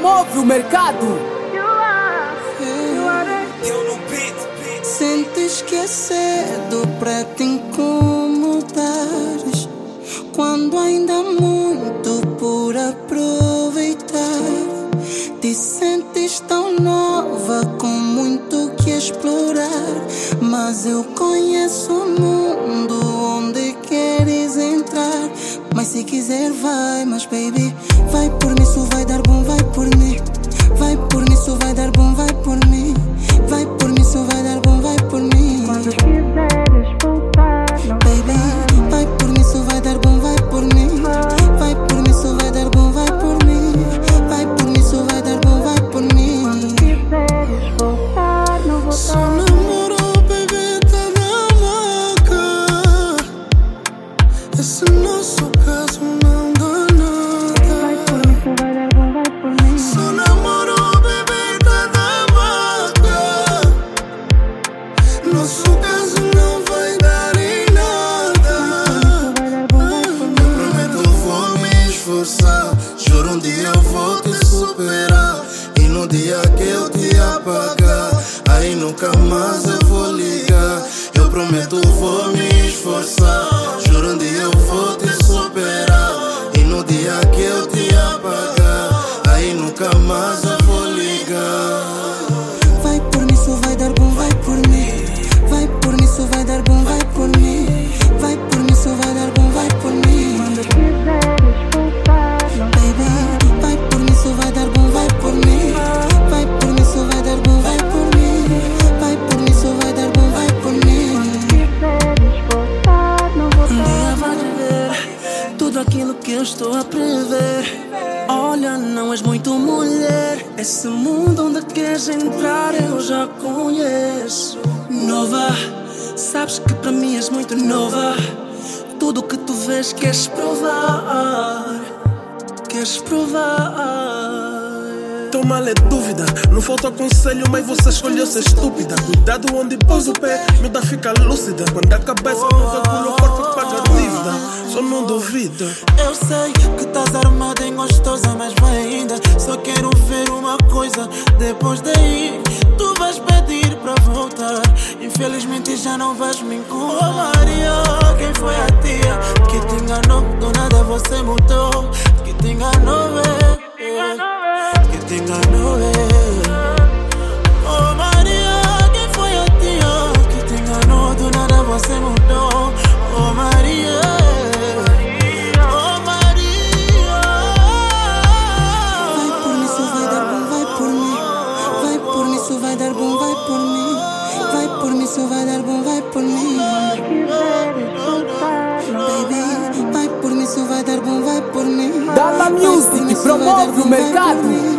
promove o mercado. Sentes que é cedo pra te incomodares, quando ainda há muito por aproveitar. Te sentes tão nova, com muito que explorar, mas eu conheço o mundo onde queres entrar. Mas se quiser vai, mas baby, vai por mim, isso vai dar bom, vai por mim. Vai por mim, isso vai dar bom, vai por mim. Vai por mim, isso vai dar bom, vai por mim. Quando quiseres voltar, não baby, vai por mim, isso vai dar bom, vai por mim. Vai por mim, isso vai dar bom, vai por mim. Vai por mim, isso vai dar bom, vai por mim. Quando quiseres voltar, não voltar. Só namorou, baby, tá na boca. Esse nosso caso não dá nada. Vai por mim, isso vai dar bom, vai por mim. Só namorou, baby, tá na boca. Nosso caso não vai dar em nada. Eu prometo vou me esforçar. Juro um dia eu vou te superar. E no dia que eu te apagar, aí nunca mais eu vou ligar. Eu prometo vou me esforçar. Juro um dia eu vou te superar. E no dia que eu te apagar, aí nunca mais eu vou ligar. Vai por mim, isso vai dar bom, vai por mim. Vai por mim, isso vai dar bom, vai por mim. Vai por mim, isso vai dar bom, vai por mim. Quando quiseres voltar, não Baby, vai por mim, isso vai dar bom, vai por mim. Vai por mim, isso vai dar bom, vai por mim. Vai por mim, isso vai dar bom, vai por mim. quiseres voltar, não Um voltar. dia vais ver tudo aquilo que eu estou a prever. Olha, não és muito mulher. Esse mundo onde queres entrar eu já conheço. Nova, sabes que para mim és muito nova. Tudo que tu vês queres provar. Queres provar. Toma é dúvida, não falta conselho, mas você escolheu ser estúpida. Cuidado onde pôs o pé, miúda fica lúcida. Quando a cabeça não regula, o corpo paga a dívida. Só não duvida. Eu sei que estás armada em gostosa, mas vai ainda. Só quero ver uma coisa, depois daí tu vais pedir para voltar. Infelizmente já não vais me encontrar. Maria, quem foi a tia que te enganou? Do nada você mudou. Que te enganou, que te enganou, oh Maria, quem foi a tia que te enganou? Do nada você mudou. Oh Maria, oh Maria. Vai por mim, isso vai dar bom, vai por mim. Vai por mim, isso vai dar bom, vai por mim. Vai por mim, isso vai dar bom, vai por mim. Quiseres voltar, não Baby, vai por mim, isso vai dar bom, vai por mim. Dala Music promove o mercado.